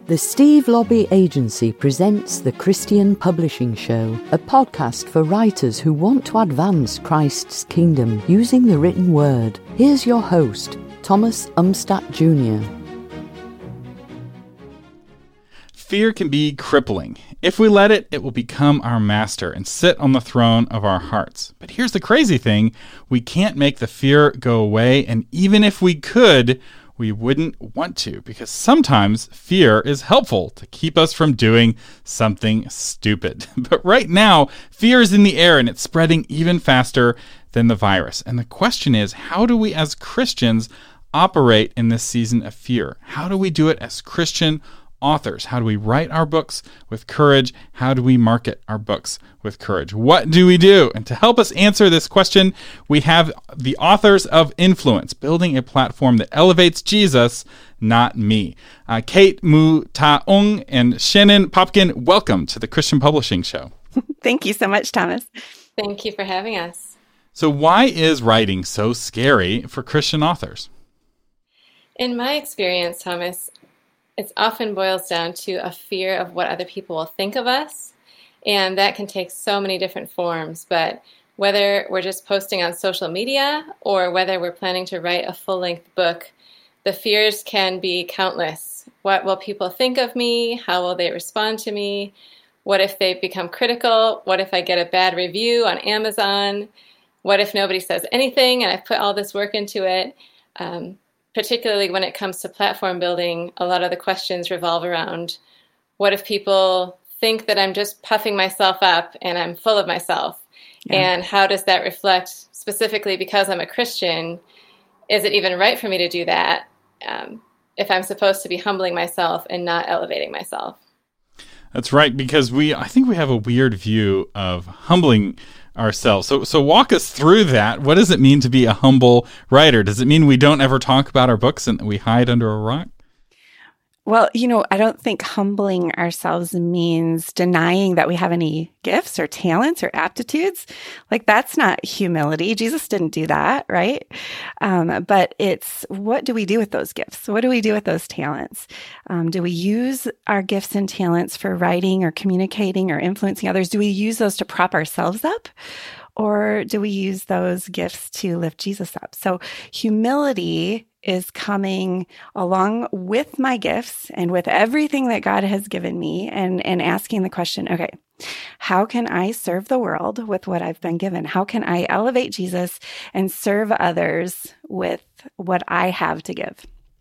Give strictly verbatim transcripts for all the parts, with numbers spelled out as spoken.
The Steve Lobby Agency presents the Christian Publishing Show, a podcast for writers who want to advance Christ's kingdom using the written word. Here's your host, Thomas Umstattd Junior Fear can be crippling. If we let it, it will become our master and sit on the throne of our hearts. But here's the crazy thing. We can't make the fear go away, and even if we could, we wouldn't want to, because sometimes fear is helpful to keep us from doing something stupid. But right now, fear is in the air and it's spreading even faster than the virus. And the question is, how do we as Christians operate in this season of fear? How do we do it as Christian authors? How do we write our books with courage? How do we market our books with courage? What do we do? And to help us answer this question, we have the authors of Influence, building a platform that elevates Jesus, not me. Uh, Kate Mu Ta-ung and Shannon Popkin, welcome to the Christian Publishing Show. Thank you so much, Thomas. Thank you for having us. So why is writing so scary for Christian authors? In my experience, Thomas, it often boils down to a fear of what other people will think of us, and that can take so many different forms. But whether we're just posting on social media or whether we're planning to write a full-length book, the fears can be countless. What will people think of me? How will they respond to me? What if they become critical? What if I get a bad review on Amazon? What if nobody says anything and I've put all this work into it? Um, Particularly when it comes to platform building, a lot of the questions revolve around, what if people think that I'm just puffing myself up and I'm full of myself? Yeah. And how does that reflect, specifically because I'm a Christian, is it even right for me to do that um, if I'm supposed to be humbling myself and not elevating myself? That's right, because we, I think we have a weird view of humbling ourselves. So so walk us through that. What does it mean to be a humble writer? Does it mean we don't ever talk about our books and we hide under a rock? Well, you know, I don't think humbling ourselves means denying that we have any gifts or talents or aptitudes. Like, that's not humility. Jesus didn't do that, right? Um, but it's, what do we do with those gifts? What do we do with those talents? Um, do we use our gifts and talents for writing or communicating or influencing others? Do we use those to prop ourselves up? Or do we use those gifts to lift Jesus up? So humility is coming along with my gifts and with everything that God has given me, and, and asking the question, okay, how can I serve the world with what I've been given? How can I elevate Jesus and serve others with what I have to give?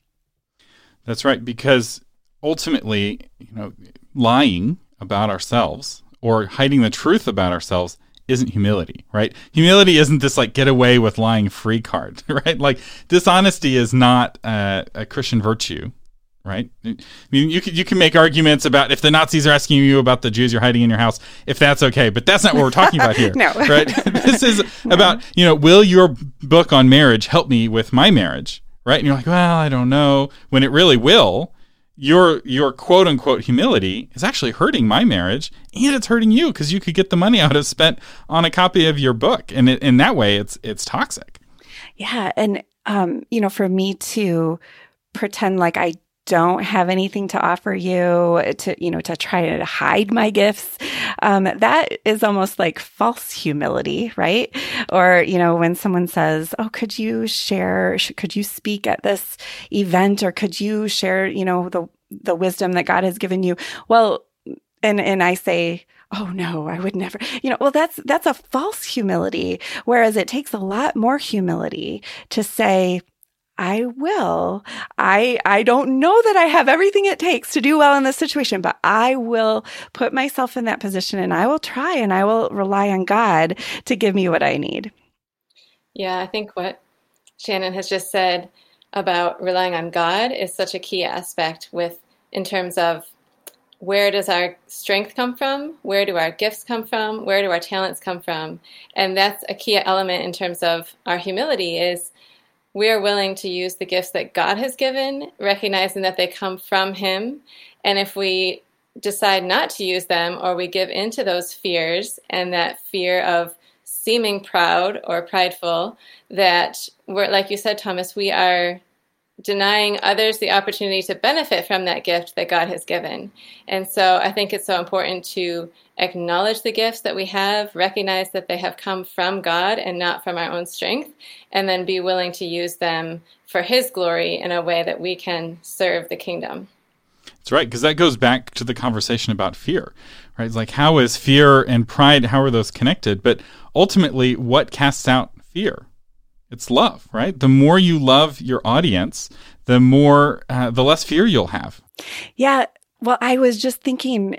That's right, because ultimately, you know, lying about ourselves or hiding the truth about ourselves isn't humility, right? Humility isn't this like get away with lying free card, right? Like, dishonesty is not uh, a Christian virtue, right? I mean, you can, you can make arguments about if the Nazis are asking you about the Jews you're hiding in your house, if that's okay, but that's not what we're talking about here, no. Right? This is no. about, you know, will your book on marriage help me with my marriage, right? And you're like, well, I don't know, when it really will. Your your quote unquote humility is actually hurting my marriage, and it's hurting you because you could get the money I would have spent on a copy of your book, and it, in that way, it's it's toxic. Yeah, and um, you know, for me to pretend like I don't have anything to offer you, to you know, to try to hide my gifts, um, that is almost like false humility, right? Or you know, when someone says, "Oh, could you share? Could you speak at this event, or could you share, you know, the the wisdom that God has given you?" Well, and and I say, "Oh no, I would never." You know, well, that's that's a false humility. Whereas it takes a lot more humility to say, I will. I I don't know that I have everything it takes to do well in this situation, but I will put myself in that position, and I will try, and I will rely on God to give me what I need. Yeah, I think what Shannon has just said about relying on God is such a key aspect with in terms of where does our strength come from? Where do our gifts come from? Where do our talents come from? And that's a key element in terms of our humility is we are willing to use the gifts that God has given, recognizing that they come from Him. And if we decide not to use them, or we give into those fears and that fear of seeming proud or prideful, that we're, like you said, Thomas, we are denying others the opportunity to benefit from that gift that God has given. And so I think it's so important to acknowledge the gifts that we have, recognize that they have come from God and not from our own strength, and then be willing to use them for His glory in a way that we can serve the kingdom. That's right, because that goes back to the conversation about fear, right? It's like, how is fear and pride, how are those connected? But ultimately, what casts out fear? It's love, right? The more you love your audience, the more, uh, the less fear you'll have. Yeah. Well, I was just thinking,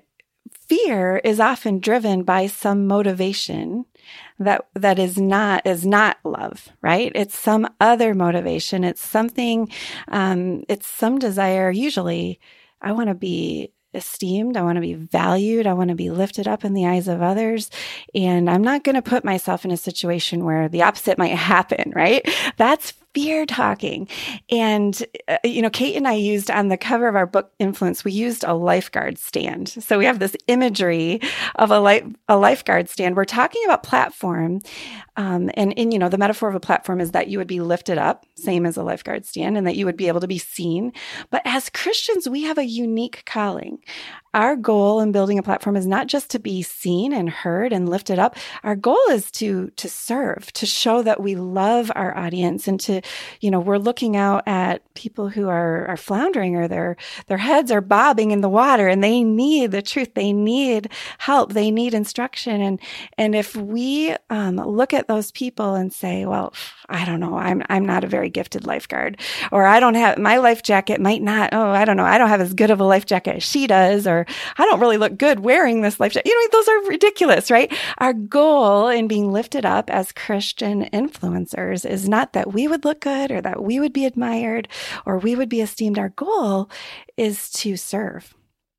fear is often driven by some motivation that that is not is not love, right? It's some other motivation. It's something. Um, it's some desire. Usually, I want to be esteemed. I want to be valued. I want to be lifted up in the eyes of others. And I'm not going to put myself in a situation where the opposite might happen, right? That's fear talking. And, uh, you know, Kate and I used on the cover of our book, Influence, we used a lifeguard stand. So we have this imagery of a, life, a lifeguard stand. We're talking about platform. Um, and, and, you know, the metaphor of a platform is that you would be lifted up, same as a lifeguard stand, and that you would be able to be seen. But as Christians, we have a unique calling. Our goal in building a platform is not just to be seen and heard and lifted up. Our goal is to, to serve, to show that we love our audience, and to, you know, we're looking out at people who are, are floundering, or their, their heads are bobbing in the water, and they need the truth. They need help. They need instruction. And, and if we um, look at those people and say, well, I don't know, I'm, I'm not a very gifted lifeguard, or I don't have, my life jacket might not, oh, I don't know, I don't have as good of a life jacket as she does, or I don't really look good wearing this life jacket. You know, those are ridiculous, right? Our goal in being lifted up as Christian influencers is not that we would look good, or that we would be admired, or we would be esteemed. Our goal is to serve.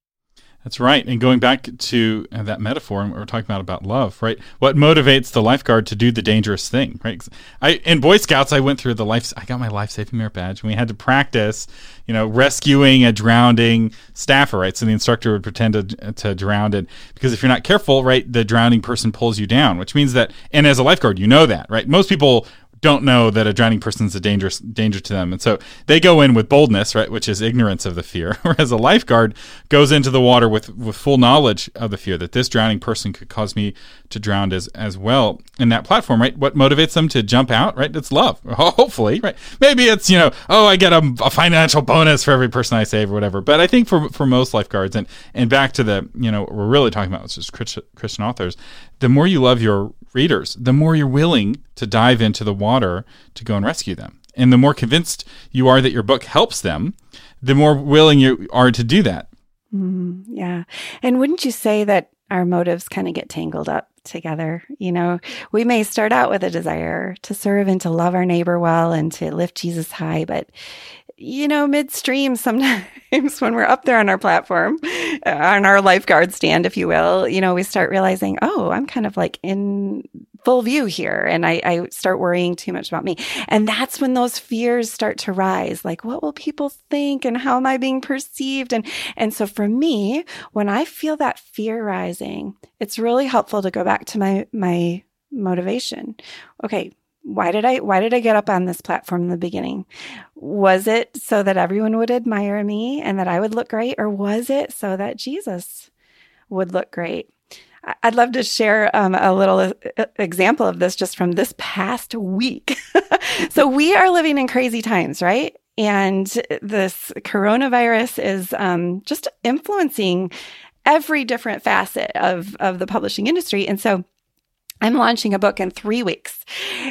That's right. And going back to that metaphor, and we're talking about about love, right? What motivates the lifeguard to do the dangerous thing, right? I in Boy Scouts, I went through the life. I got my life saving merit badge, and we had to practice, you know, rescuing a drowning staffer, right? So the instructor would pretend to to drown it, because if you're not careful, right, the drowning person pulls you down, which means that, and as a lifeguard, you know that, right? Most people don't know that a drowning person is a dangerous danger to them. And so they go in with boldness, right, which is ignorance of the fear, whereas a lifeguard goes into the water with, with full knowledge of the fear that this drowning person could cause me to drown as, as well. In that platform, right, what motivates them to jump out, right, it's love, hopefully, right? Maybe it's, you know, oh, I get a, a financial bonus for every person I save or whatever. But I think for for most lifeguards, and, and back to the, you know, we're really talking about, which is Christian authors, the more you love your readers, the more you're willing to dive into the water to go and rescue them. And the more convinced you are that your book helps them, the more willing you are to do that. Mm, yeah. And wouldn't you say that our motives kind of get tangled up together? You know, we may start out with a desire to serve and to love our neighbor well and to lift Jesus high, but you know, midstream, sometimes when we're up there on our platform, on our lifeguard stand, if you will, you know, we start realizing, oh, I'm kind of like in full view here. And I, I start worrying too much about me. And that's when those fears start to rise. Like, what will people think? And how am I being perceived? And, and so for me, when I feel that fear rising, it's really helpful to go back to my, my motivation. Okay. Why did I, why did I get up on this platform in the beginning? Was it so that everyone would admire me and that I would look great? Or was it so that Jesus would look great? I'd love to share um, a little example of this just from this past week. So we are living in crazy times, right? And this coronavirus is um, just influencing every different facet of, of the publishing industry. And so I'm launching a book in three weeks.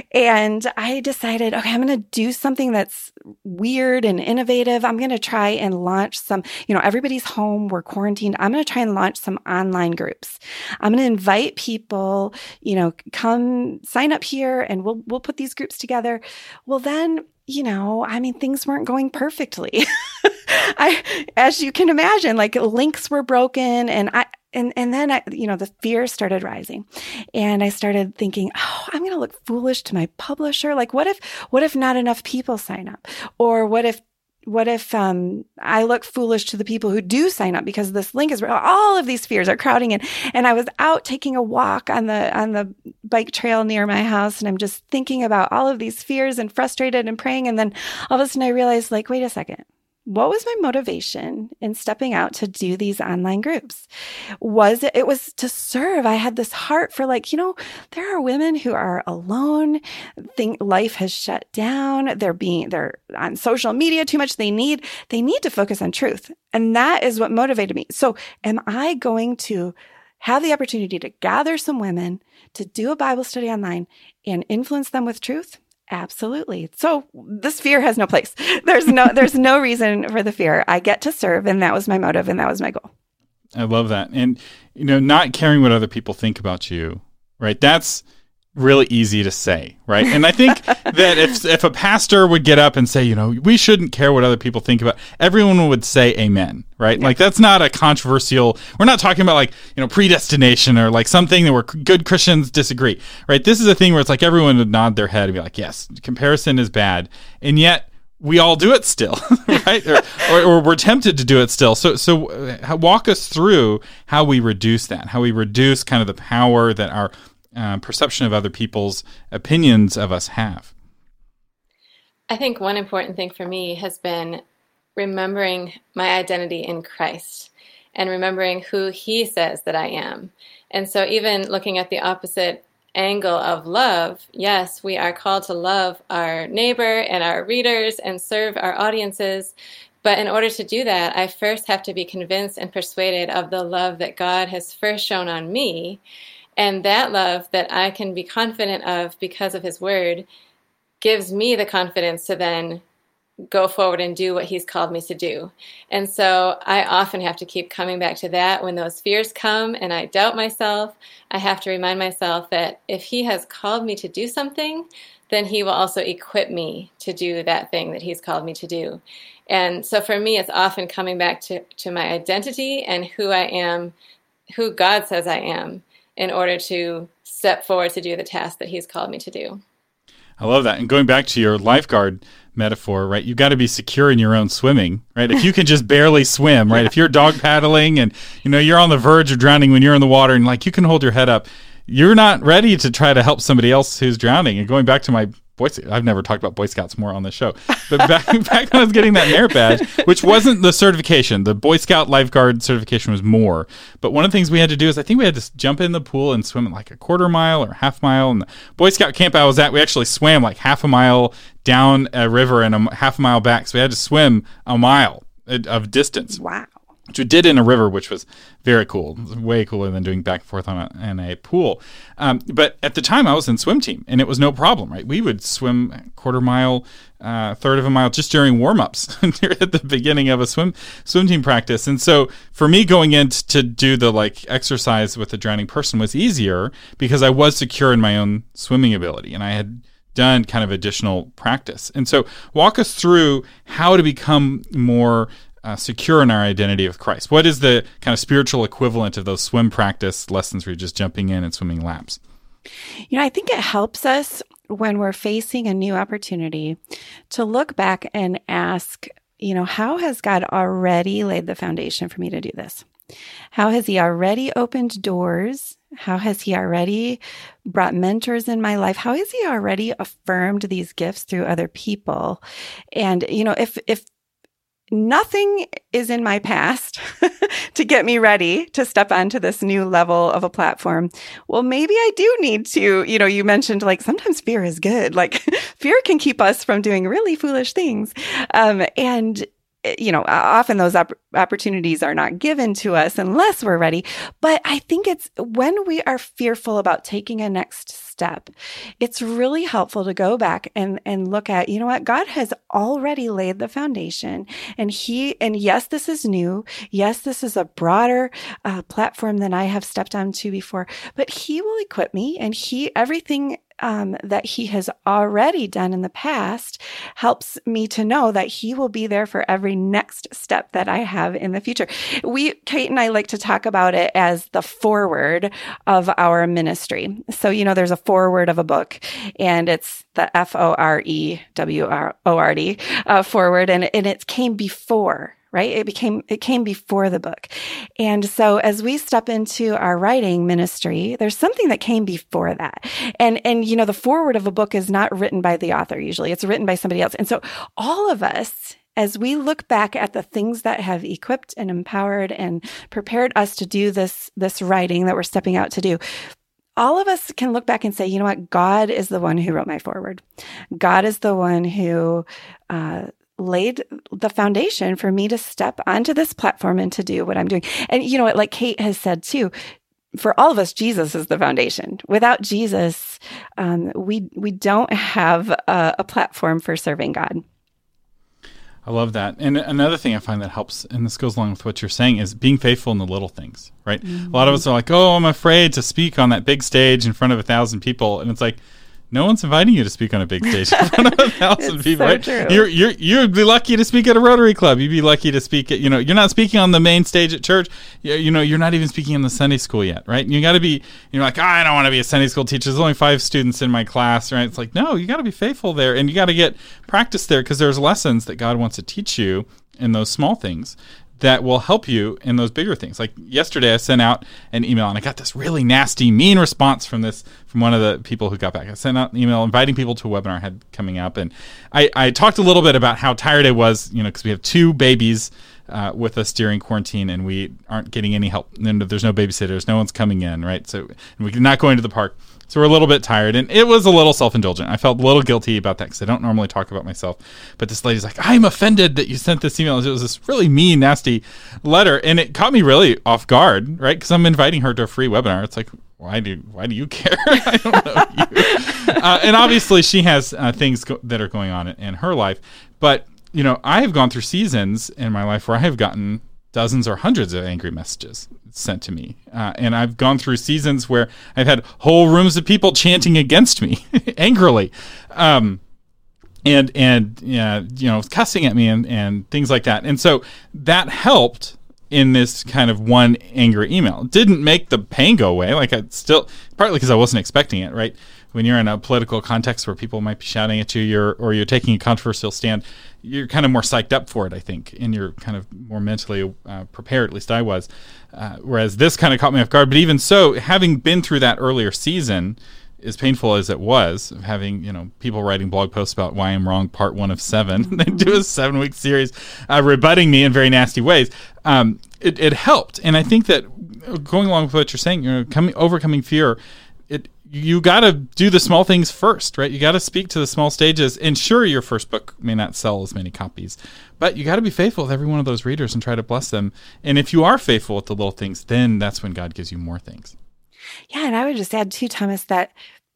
And I decided, okay, I'm going to do something that's weird and innovative. I'm going to try and launch some, you know, everybody's home, we're quarantined. I'm going to try and launch some online groups. I'm going to invite people, you know, come sign up here and we'll, we'll put these groups together. Well, then, you know, I mean, things weren't going perfectly. I, as you can imagine, like links were broken and I, And and then, I, you know, the fear started rising and I started thinking, oh, I'm going to look foolish to my publisher. Like, what if, what if not enough people sign up? Or what if, what if um, I look foolish to the people who do sign up because this link is all of these fears are crowding in. And I was out taking a walk on the on the bike trail near my house, and I'm just thinking about all of these fears and frustrated and praying. And then all of a sudden I realized, like, wait a second. What was my motivation in stepping out to do these online groups? Was it, it was to serve. I had this heart for, like, you know, there are women who are alone. Think life has shut down. They're being, they're on social media too much. They need, they need to focus on truth. And that is what motivated me. So am I going to have the opportunity to gather some women to do a Bible study online and influence them with truth? Absolutely. So this fear has no place. There's no there's no reason for the fear. I get to serve, and that was my motive, and that was my goal. I love that. And, you know, not caring what other people think about you, right? That's really easy to say, right? And I think that if if a pastor would get up and say, you know, we shouldn't care what other people think about, everyone would say amen, right? Yeah. Like, that's not a controversial, we're not talking about, like, you know, predestination or like something that where good Christians disagree, right? This is a thing where it's like everyone would nod their head and be like, yes, comparison is bad. And yet we all do it still, right? or, or, or we're tempted to do it still. So, so uh, walk us through how we reduce that, how we reduce kind of the power that our Uh, perception of other people's opinions of us have. I think one important thing for me has been remembering my identity in Christ and remembering who he says that I am. And so even looking at the opposite angle of love, yes, we are called to love our neighbor and our readers and serve our audiences. But in order to do that, I first have to be convinced and persuaded of the love that God has first shown on me. And that love that I can be confident of because of his word gives me the confidence to then go forward and do what he's called me to do. And so I often have to keep coming back to that when those fears come and I doubt myself. I have to remind myself that if he has called me to do something, then he will also equip me to do that thing that he's called me to do. And so for me, it's often coming back to, to my identity and who I am, who God says I am, in order to step forward to do the task that he's called me to do. I love that. And going back to your lifeguard metaphor, right? You've got to be secure in your own swimming, right? If you can just barely swim, right? Yeah. If you're dog paddling and, you know, you're on the verge of drowning when you're in the water and, like, you can hold your head up, you're not ready to try to help somebody else who's drowning. And going back to my Boy Scouts, I've never talked about Boy Scouts more on this show, but back, back when I was getting that merit badge, which wasn't the certification, the Boy Scout lifeguard certification was more. But one of the things we had to do is I think we had to jump in the pool and swim like a quarter mile or half mile. And the Boy Scout camp I was at, we actually swam like half a mile down a river and a half a mile back. So we had to swim a mile of distance. Wow. Which we did in a river, which was very cool. It was way cooler than doing back and forth on a, in a pool. Um, but at the time, I was in swim team, and it was no problem, right? We would swim a quarter mile, uh, third of a mile just during warm-ups at the beginning of a swim swim team practice. And so for me, going in to do the like exercise with a drowning person was easier because I was secure in my own swimming ability, and I had done kind of additional practice. And so walk us through how to become more Uh, secure in our identity with Christ. What is the kind of spiritual equivalent of those swim practice lessons where you're just jumping in and swimming laps? You know, I think it helps us when we're facing a new opportunity to look back and ask, you know, how has God already laid the foundation for me to do this? How has he already opened doors? How has he already brought mentors in my life? How has he already affirmed these gifts through other people? And, you know, if, if nothing is in my past to get me ready to step onto this new level of a platform, well, maybe I do need to, you know, you mentioned like sometimes fear is good. Like fear can keep us from doing really foolish things. Um, and you know, often those op- opportunities are not given to us unless we're ready. But I think it's when we are fearful about taking a next step, it's really helpful to go back and, and look at, you know what, God has already laid the foundation. And he, and yes, this is new. Yes, this is a broader uh, platform than I have stepped onto before, but he will equip me and he, everything um, that he has already done in the past helps me to know that he will be there for every next step that I have in the future. We, Kate and I like to talk about it as the foreword of our ministry. So, you know, there's a foreword of a book, and it's the F O R E W O R D uh, foreword, and, and it came before. Right? It became, it came before the book. And so as we step into our writing ministry, there's something that came before that. And, and, you know, the foreword of a book is not written by the author. Usually it's written by somebody else. And so all of us, as we look back at the things that have equipped and empowered and prepared us to do this, this writing that we're stepping out to do, all of us can look back and say, you know what? God is the one who wrote my foreword. God is the one who, uh, laid the foundation for me to step onto this platform and to do what I'm doing. And you know what, like Kate has said too, for all of us, Jesus is the foundation. Without Jesus, um, we we don't have a, a platform for serving God. I love that. And another thing I find that helps, and this goes along with what you're saying, is being faithful in the little things, right? Mm-hmm. A lot of us are like, oh, I'm afraid to speak on that big stage in front of a thousand people. And it's like, no one's inviting you to speak on a big stage in front of a thousand people, so right? True. You're you're you'd be lucky to speak at a Rotary Club. You'd be lucky to speak at, you know, you're not speaking on the main stage at church. You, you know, you're not even speaking in the Sunday school yet, right? You got to be, you're like, oh, I don't want to be a Sunday school teacher. There's only five students in my class, right? It's like, no, you got to be faithful there, and you got to get practice there, because there's lessons that God wants to teach you in those small things that will help you in those bigger things. Like yesterday, I sent out an email, and I got this really nasty, mean response from this from one of the people who got back. I sent out an email inviting people to a webinar I had coming up, and I, I talked a little bit about how tired I was, you know, because we have two babies uh, with us during quarantine, and we aren't getting any help. And there's no babysitters, no one's coming in, right? So and we're not going to the park. So we're a little bit tired, and it was a little self-indulgent. I felt a little guilty about that because I don't normally talk about myself. But this lady's like, I'm offended that you sent this email. It was this really mean, nasty letter, and it caught me really off guard, right? Because I'm inviting her to a free webinar. It's like, why do why do you care? I don't know you. Uh, and obviously, she has uh, things go- that are going on in, in her life. But you know, I have gone through seasons in my life where I have gotten dozens or hundreds of angry messages sent to me. Uh, and I've gone through seasons where I've had whole rooms of people chanting against me angrily. Um, and, and, yeah, you know, cussing at me and, and things like that. And so that helped in this kind of one angry email. It didn't make the pain go away. Like I still, partly because I wasn't expecting it, right? When you're in a political context where people might be shouting at you, you're, or you're taking a controversial stand, you're kind of more psyched up for it, I think, and you're kind of more mentally uh, prepared, at least I was. Uh, whereas this kind of caught me off guard. But even so, having been through that earlier season, as painful as it was, of having, you know, people writing blog posts about why I'm wrong, part one of seven, they do a seven-week series uh, rebutting me in very nasty ways, um, it, it helped. And I think that going along with what you're saying, you know, coming, overcoming fear, it you got to do the small things first, right? You got to speak to the small stages. And sure, your first book may not sell as many copies, but you got to be faithful with every one of those readers and try to bless them. And if you are faithful with the little things, then that's when God gives you more things. Yeah, and I would just add too, Thomas, that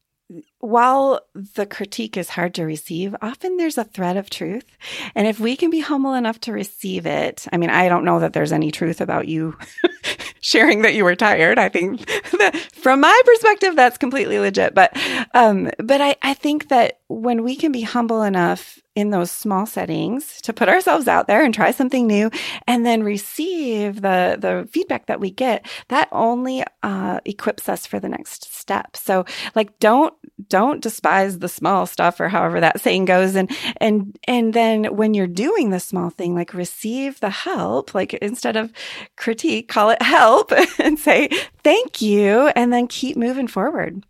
while the critique is hard to receive, often there's a thread of truth. And if we can be humble enough to receive it, I mean, I don't know that there's any truth about you sharing that you were tired. I think that from my perspective, that's completely legit. But um, but I, I think that when we can be humble enough in those small settings to put ourselves out there and try something new and then receive the, the feedback that we get, that only uh, equips us for the next step. So like, don't, don't despise the small stuff, or however that saying goes. And, and, and then when you're doing the small thing, like receive the help, like instead of critique, call it help and say, thank you. And then keep moving forward.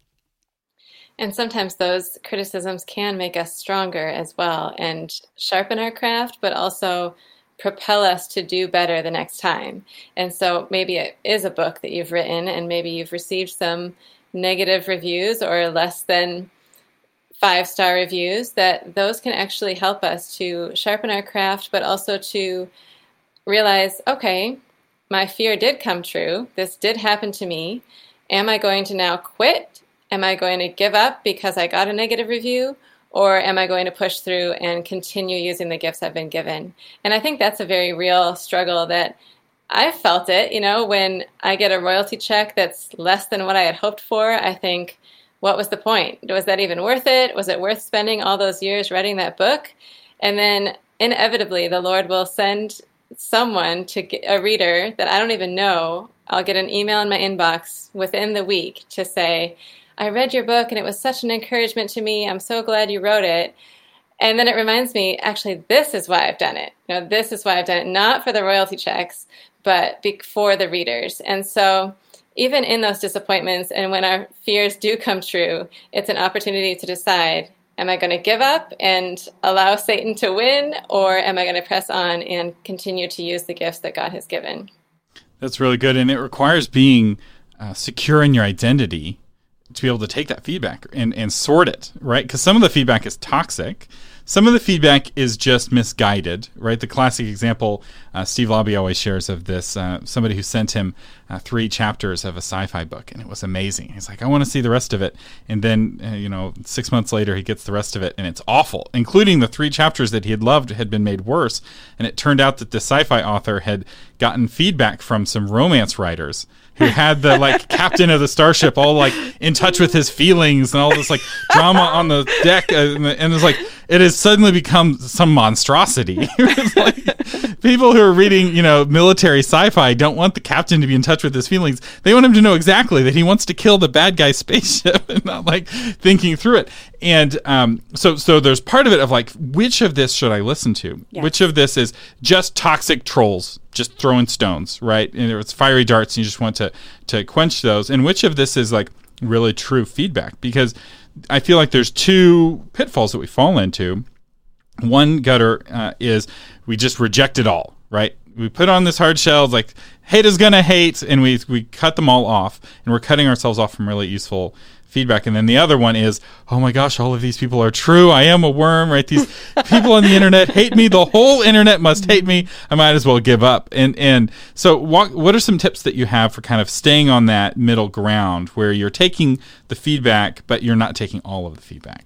And sometimes those criticisms can make us stronger as well and sharpen our craft, but also propel us to do better the next time. And so maybe it is a book that you've written and maybe you've received some negative reviews or less than five-star reviews, that those can actually help us to sharpen our craft, but also to realize, okay, my fear did come true. This did happen to me. Am I going to now quit? Am I going to give up because I got a negative review? Or am I going to push through and continue using the gifts I've been given? And I think that's a very real struggle that I've felt it. You know, when I get a royalty check that's less than what I had hoped for, I think, what was the point? Was that even worth it? Was it worth spending all those years writing that book? And then inevitably, the Lord will send someone to get a reader that I don't even know. I'll get an email in my inbox within the week to say, I read your book and it was such an encouragement to me. I'm so glad you wrote it. And then it reminds me, actually, this is why I've done it. You know, this is why I've done it, not for the royalty checks, but for the readers. And so even in those disappointments and when our fears do come true, it's an opportunity to decide, am I going to give up and allow Satan to win, or am I going to press on and continue to use the gifts that God has given? That's really good. And it requires being uh, secure in your identity to be able to take that feedback and, and sort it, right? Because some of the feedback is toxic. Some of the feedback is just misguided, right? The classic example uh, Steve Lobby always shares of this, uh, somebody who sent him uh, three chapters of a sci-fi book, and it was amazing. He's like, I want to see the rest of it. And then, uh, you know, six months later, he gets the rest of it, and it's awful, including the three chapters that he had loved had been made worse. And it turned out that the sci-fi author had gotten feedback from some romance writers who had the like captain of the starship all like in touch with his feelings and all this like drama on the deck, uh, and it's like it has suddenly become some monstrosity. It's like people who are reading, you know, military sci-fi don't want the captain to be in touch with his feelings. They want him to know exactly that he wants to kill the bad guy's spaceship and not like thinking through it. And um, so so there's part of it of like, which of this should I listen to? Yes. Which of this is just toxic trolls just throwing stones, right? And it's fiery darts and you just want to to quench those. And which of this is like really true feedback? Because I feel like there's two pitfalls that we fall into. One gutter uh, is we just reject it all, right? We put on this hard shell, like hate is gonna hate, and we we cut them all off, and we're cutting ourselves off from really useful feedback. And then the other one is, oh my gosh, all of these people are true. I am a worm, right? These people on the internet hate me. The whole internet must hate me. I might as well give up. And and so what, what are some tips that you have for kind of staying on that middle ground where you're taking the feedback, but you're not taking all of the feedback?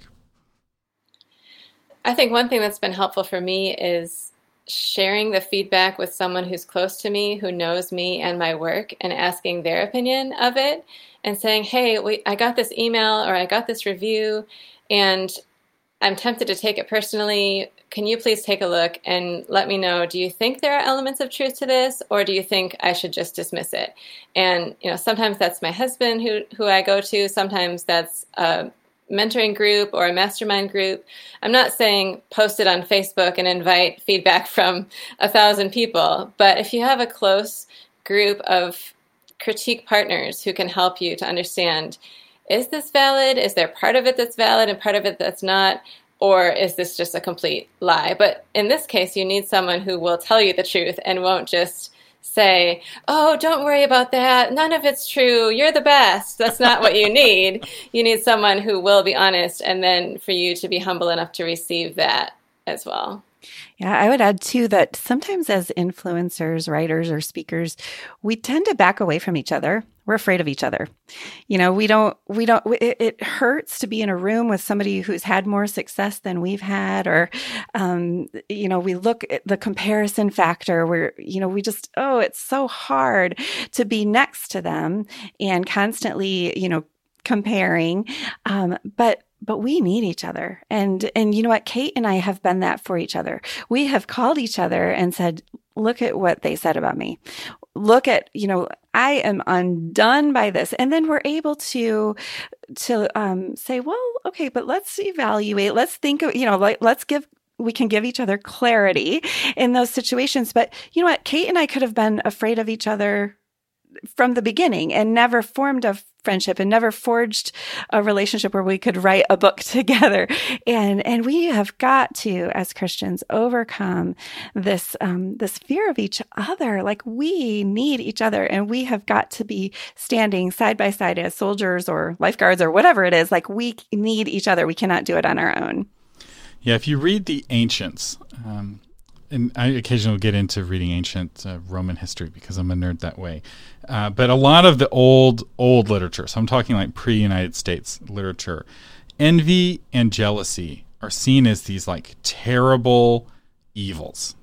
I think one thing that's been helpful for me is sharing the feedback with someone who's close to me, who knows me and my work, and asking their opinion of it and saying, hey, we, I got this email or I got this review and I'm tempted to take it personally. Can you please take a look and let me know, do you think there are elements of truth to this, or do you think I should just dismiss it? And, you know, sometimes that's my husband who, who I go to. Sometimes that's a mentoring group or a mastermind group. I'm not saying post it on Facebook and invite feedback from a thousand people, but if you have a close group of critique partners who can help you to understand, is this valid? Is there part of it that's valid and part of it that's not? Or is this just a complete lie? But in this case, you need someone who will tell you the truth and won't just say, oh, don't worry about that. None of it's true. You're the best. That's not what you need. You need someone who will be honest, and then for you to be humble enough to receive that as well. Yeah, I would add too that sometimes as influencers, writers, or speakers, we tend to back away from each other. We're afraid of each other. You know, we don't, we don't, it, it hurts to be in a room with somebody who's had more success than we've had, or, um, you know, we look at the comparison factor where, you know, we just, oh, it's so hard to be next to them and constantly, you know, comparing. Um, but But we need each other. And, and you know what? Kate and I have been that for each other. We have called each other and said, look at what they said about me. Look at, you know, I am undone by this. And then we're able to, to, um, say, well, okay, but let's evaluate. Let's think of, you know, like, let's give, we can give each other clarity in those situations. But you know what? Kate and I could have been afraid of each other from the beginning and never formed a friendship and never forged a relationship where we could write a book together. And and we have got to, as Christians, overcome this um, this fear of each other. Like, we need each other, and we have got to be standing side by side as soldiers or lifeguards or whatever it is. Like, we need each other. We cannot do it on our own. Yeah, if you read the ancients, um, and I occasionally get into reading ancient uh, Roman history because I'm a nerd that way. Uh, but a lot of the old, old literature, so I'm talking like pre-United States literature, envy and jealousy are seen as these like terrible evils.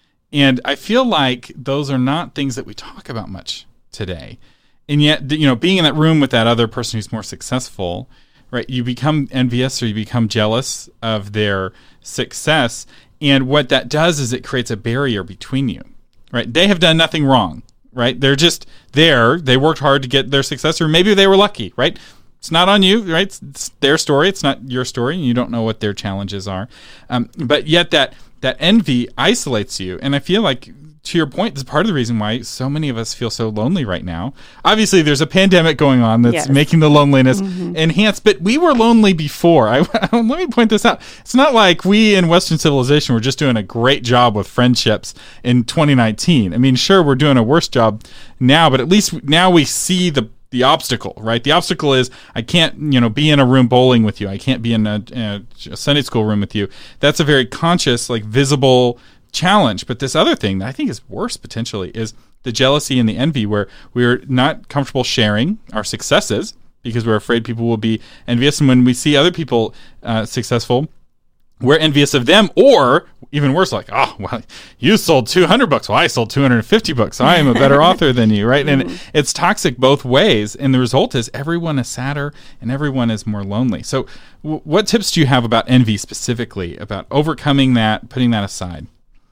And I feel like those are not things that we talk about much today. And yet, you know, being in that room with that other person who's more successful right? You become envious or you become jealous of their success. And what that does is it creates a barrier between you, right? They have done nothing wrong, right? They're just there. They worked hard to get their success, or maybe they were lucky, right? It's not on you, right? It's their story. It's not your story. And you don't know what their challenges are. Um, but yet that that envy isolates you. And I feel like, to your point, this is part of the reason why so many of us feel so lonely right now. Obviously, there's a pandemic going on that's yes. making the loneliness mm-hmm. enhanced, but we were lonely before. I, let me point this out. It's not like we in Western civilization were just doing a great job with friendships in twenty nineteen. I mean, sure, we're doing a worse job now, but at least now we see the the obstacle, right? The obstacle is I can't, you know, be in a room bowling with you. I can't be in a, in a Sunday school room with you. That's a very conscious, like visible challenge. But this other thing that I think is worse potentially is the jealousy and the envy, where we're not comfortable sharing our successes because we're afraid people will be envious. And when we see other people uh, successful, we're envious of them, or even worse, like, oh, well, you sold two hundred books. Well, I sold two hundred fifty books. I am a better author than you, right? Mm-hmm. And it's toxic both ways. And the result is everyone is sadder and everyone is more lonely. So w- what tips do you have about envy specifically, about overcoming that, putting that aside?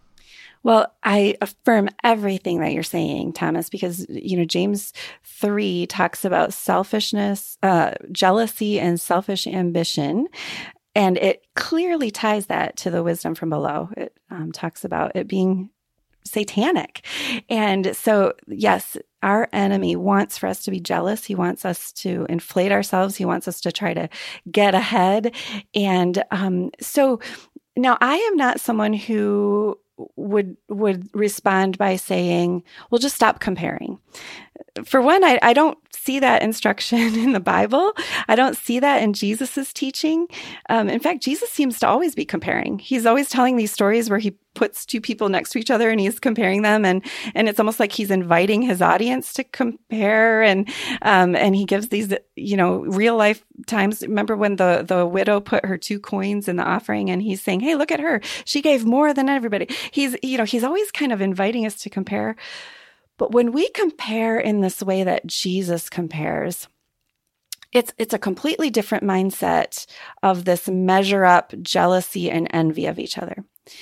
Well, I affirm everything that you're saying, Thomas, because, you know, James three talks about selfishness, uh, jealousy, and selfish ambition. And it clearly ties that to the wisdom from below. It um, talks about it being satanic. And so, yes, our enemy wants for us to be jealous. He wants us to inflate ourselves. He wants us to try to get ahead. And um, so now I am not someone who would would respond by saying, well, just stop comparing. For one, I, I don't see that instruction in the Bible. I don't see that in Jesus's teaching. Um, in fact, Jesus seems to always be comparing. He's always telling these stories where he puts two people next to each other and he's comparing them, and and it's almost like he's inviting his audience to compare, and um, and he gives these, you know, real life times. Remember when the the widow put her two coins in the offering, and he's saying, "Hey, look at her; she gave more than everybody." He's, you know, he's always kind of inviting us to compare. But when we compare in this way that Jesus compares, it's it's a completely different mindset of this measure up jealousy and envy of each other.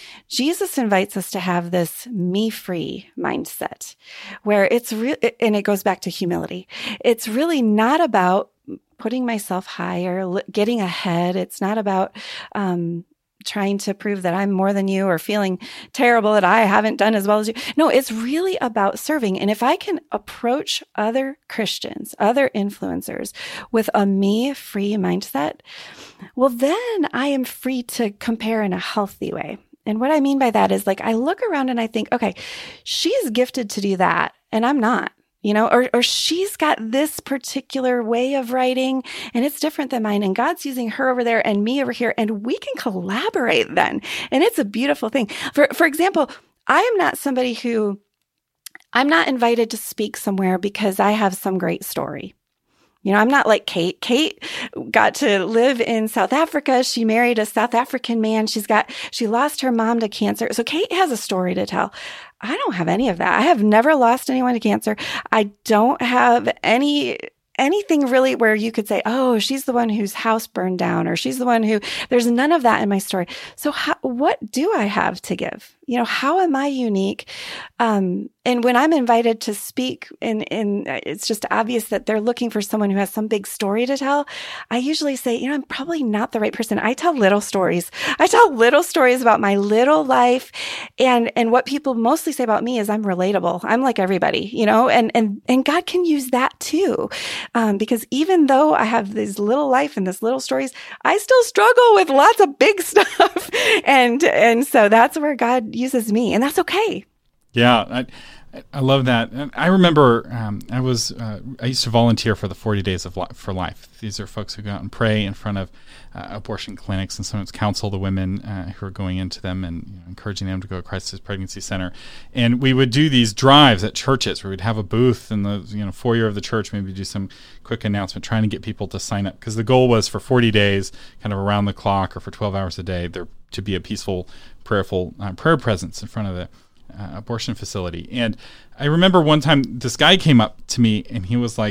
Jesus invites us to have this me-free mindset, where it's real, and it goes back to humility. It's really not about putting myself higher, getting ahead. It's not about um, trying to prove that I'm more than you, or feeling terrible that I haven't done as well as you. No, it's really about serving. And if I can approach other Christians, other influencers with a me-free mindset, well, then I am free to compare in a healthy way. And what I mean by that is, like, I look around and I think, okay, she's gifted to do that and I'm not. You know, or or she's got this particular way of writing and it's different than mine. And God's using her over there and me over here. And we can collaborate then. And it's a beautiful thing. For for example, I am not somebody who, I'm not invited to speak somewhere because I have some great story. You know, I'm not like Kate. Kate got to live in South Africa. She married a South African man. She's got, she lost her mom to cancer. So Kate has a story to tell. I don't have any of that. I have never lost anyone to cancer. I don't have any anything really where you could say, oh, she's the one whose house burned down, or she's the one who, there's none of that in my story. So how, what do I have to give? You know, how am I unique? Um, and when I'm invited to speak, and, and it's just obvious that they're looking for someone who has some big story to tell, I usually say, you know, I'm probably not the right person. I tell little stories. I tell little stories about my little life. And, and what people mostly say about me is I'm relatable. I'm like everybody, you know, and, and, and God can use that too. Um, because even though I have this little life and this little stories, I still struggle with lots of big stuff. and, and so that's where God uses me, and that's okay. Yeah. I, I love that. And I remember um, I was, uh, I used to volunteer for the forty days of Li- for Life. These are folks who go out and pray in front of uh, abortion clinics, and sometimes counsel the women uh, who are going into them, and you know, encouraging them to go to Christ's Pregnancy Center. And we would do these drives at churches where we'd have a booth in the you know foyer of the church, maybe do some quick announcement, trying to get people to sign up, because the goal was for forty days, kind of around the clock, or for twelve hours a day, there to be a peaceful, prayerful uh, prayer presence in front of the Uh, abortion facility. And I remember one time this guy came up to me and he was like,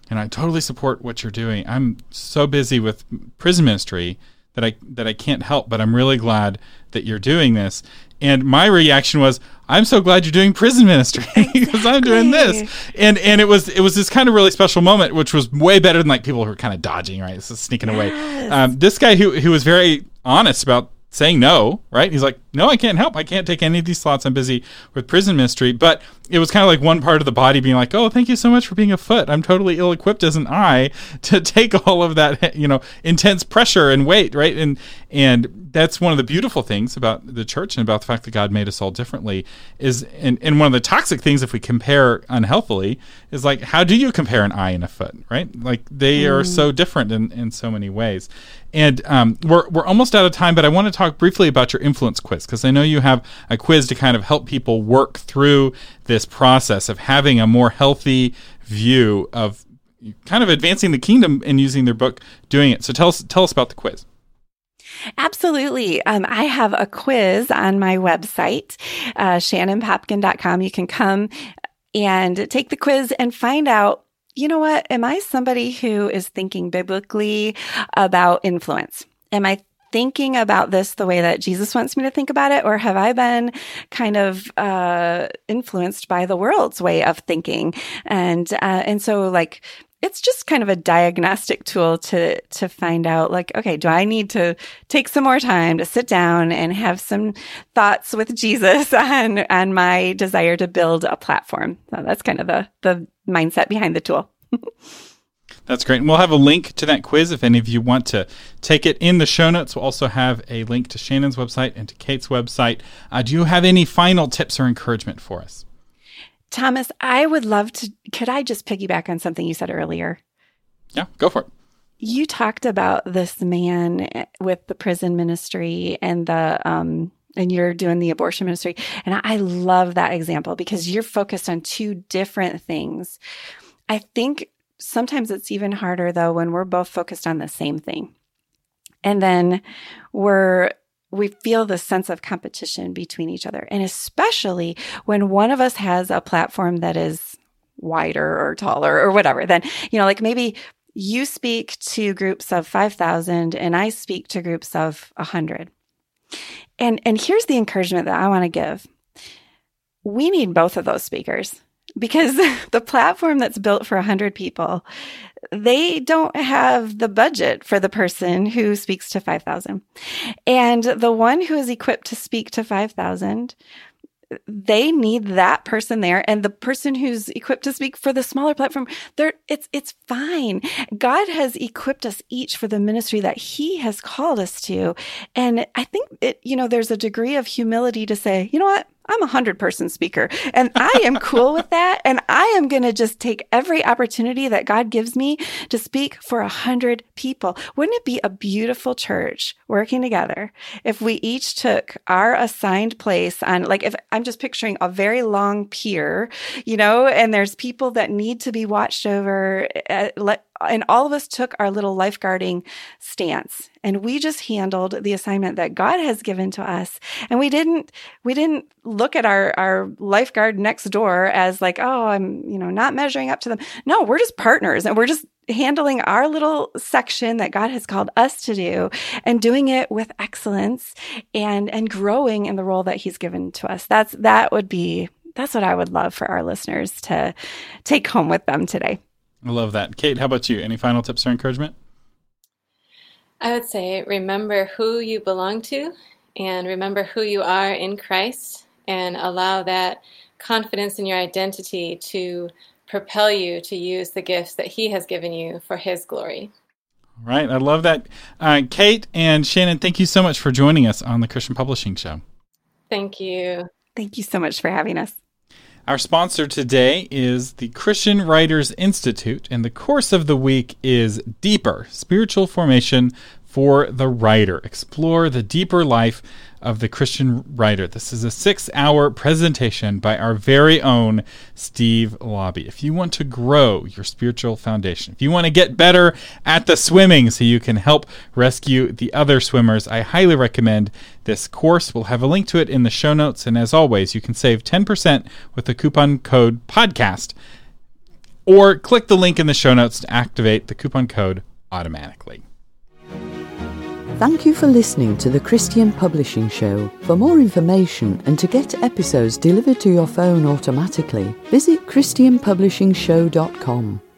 And I totally support what you're doing. I'm so busy with prison ministry that I that I can't help, but I'm really glad that you're doing this. And my reaction was, I'm so glad you're doing prison ministry because I'm doing this. And and it was it was this kind of really special moment, which was way better than like people who were kind of dodging, right? So sneaking yes. away. Um, this guy who who was very honest about saying no, right? He's like, no, I can't help. I can't take any of these slots. I'm busy with prison ministry. But it was kind of like one part of the body being like, oh, thank you so much for being a foot. I'm totally ill-equipped as an eye to take all of that, you know, intense pressure and weight, right? And and that's one of the beautiful things about the church and about the fact that God made us all differently is, and, and one of the toxic things if we compare unhealthily is like, how do you compare an eye and a foot, right? Like they mm. are so different in, in so many ways. And um, we're we're almost out of time, but I want to talk briefly about your influence quiz, because I know you have a quiz to kind of help people work through this process of having a more healthy view of kind of advancing the kingdom and using their book doing it. So tell us tell us about the quiz. Absolutely. Um, I have a quiz on my website, uh, shannon popkin dot com. You can come and take the quiz and find out, you know what, am I somebody who is thinking biblically about influence? Am I thinking about this the way that Jesus wants me to think about it? Or have I been kind of uh, influenced by the world's way of thinking? And uh, and so like, it's just kind of a diagnostic tool to to find out like, okay, do I need to take some more time to sit down and have some thoughts with Jesus on, on my desire to build a platform? So that's kind of the, the mindset behind the tool. That's great. And we'll have a link to that quiz if any of you want to take it in the show notes. We'll also have a link to Shannon's website and to Kate's website. Uh, do you have any final tips or encouragement for us? Thomas, I would love to, could I just piggyback on something you said earlier? Yeah, go for it. You talked about this man with the prison ministry and the, um, and you're doing the abortion ministry. And I love that example because you're focused on two different things. I think sometimes it's even harder though when we're both focused on the same thing. And then we're we feel this sense of competition between each other. And especially when one of us has a platform that is wider or taller or whatever, then, you know, like maybe you speak to groups of five thousand and I speak to groups of one hundred. And, and here's the encouragement that I want to give. We need both of those speakers because the platform that's built for one hundred people, they don't have the budget for the person who speaks to five thousand. And the one who is equipped to speak to five thousand, they need that person there. And the person who's equipped to speak for the smaller platform, they're, it's it's fine. God has equipped us each for the ministry that he has called us to. And I think, it, you know, there's a degree of humility to say, you know what? I'm a hundred person speaker and I am cool with that. And I am going to just take every opportunity that God gives me to speak for a hundred people. Wouldn't it be a beautiful church working together if we each took our assigned place on, like, if I'm just picturing a very long pier, you know, and there's people that need to be watched over, uh, let, and all of us took our little lifeguarding stance and we just handled the assignment that God has given to us. And we didn't, we didn't look at our, our lifeguard next door as like, oh, I'm, you know, not measuring up to them. No, we're just partners and we're just handling our little section that God has called us to do and doing it with excellence and, and growing in the role that he's given to us. That's, that would be, that's what I would love for our listeners to take home with them today. I love that. Kate, how about you? Any final tips or encouragement? I would say remember who you belong to and remember who you are in Christ and allow that confidence in your identity to propel you to use the gifts that he has given you for his glory. All right. I love that. Uh, Kate and Shannon, thank you so much for joining us on the Christian Publishing Show. Thank you. Thank you so much for having us. Our sponsor today is the Christian Writers Institute, and the course of the week is Deeper, Spiritual Formation for the Writer. Explore the deeper life of the Christian writer. This is a six-hour presentation by our very own Steve Lobby. If you want to grow your spiritual foundation, if you want to get better at the swimming so you can help rescue the other swimmers, I highly recommend this course. We'll have a link to it in the show notes, and as always, you can save ten percent with the coupon code PODCAST. or click the link in the show notes to activate the coupon code automatically. Thank you for listening to the Christian Publishing Show. For more information and to get episodes delivered to your phone automatically, visit christian publishing show dot com.